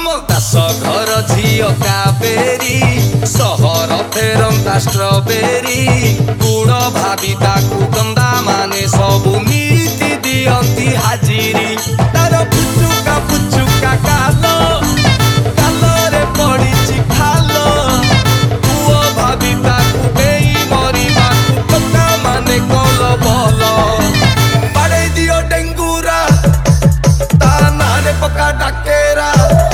दास घर झील कावेरी सहर फेरंता स्ट्रॉबेरी गुड़ भाभी ताकू गंदा माने सबू नीति दियंती हाजिरी तार पुचुका कालो कालो रे पड़ी खालो पुओ भाभी ताकू देई मरिबा पक्का माने कल बल बाड़े दियो डेंगूरा ता नारे पक्का डाकेरा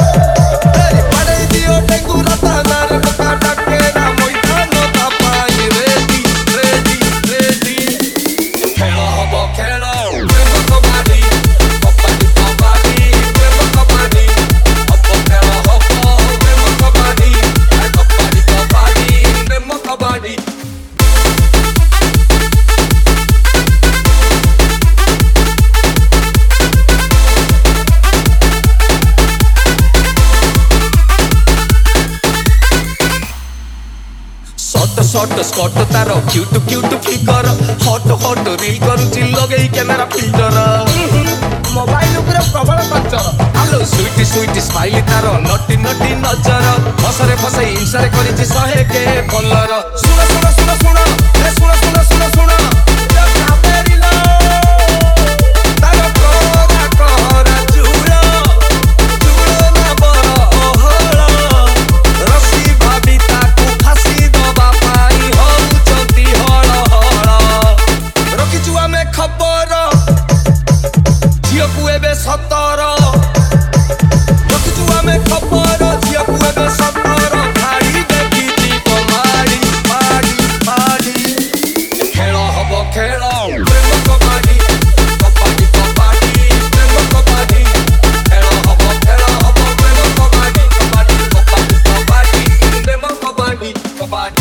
शॉट स्कॉट तार cute cute figure hot hot reel करूची लगेई कैमेरा फिल्टर मोबाइल ऊपर प्रबल torture hello sweet sweet smile तार नटी नटी नजर हसरे फसई इंसरे करिची 100 के फॉलोअर सुन सुन सुन सुन ए सुन सुन सुन सुन कावेरी लो तार कोरा कोरा चूड़ा चूड़ा ना बड़ ओहळ रसी भाभी ताकू फासी दबा खबर झील को एबे 17 रखिचु आमे खबर झील को एबे 17 धाड़ी देखी दीप माड़ी माड़ी माड़ी खेल हब खेल प्रेम कबाड़ी कबाड़ी कबाड़ी प्रेम कबाड़ी खेल हब प्रेम कबाड़ी कबाड़ी कबाड़ी कबाड़ी प्रेम कबाड़ी कबाड़ी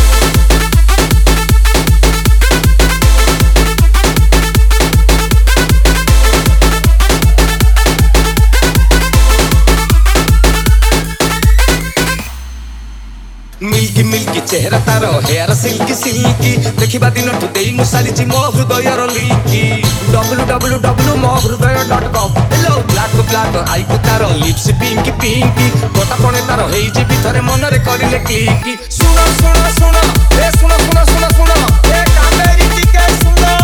मिल्की मिल्की चेहरा तार हेयर सिल्की सिल्की देखिबा दिन ठुदेई मु सारिची मो हृदयर लिंकी www mo hrudayo.com hello black black आई को तार लिप्स पिंकी पिंकी गोटा पणे तार हेई जे भीतर मन रे करिले क्लिकी सुनो सुनो सुनो ए सुनो सुनो सुनो सुनो ए कावेरी टिके सुनो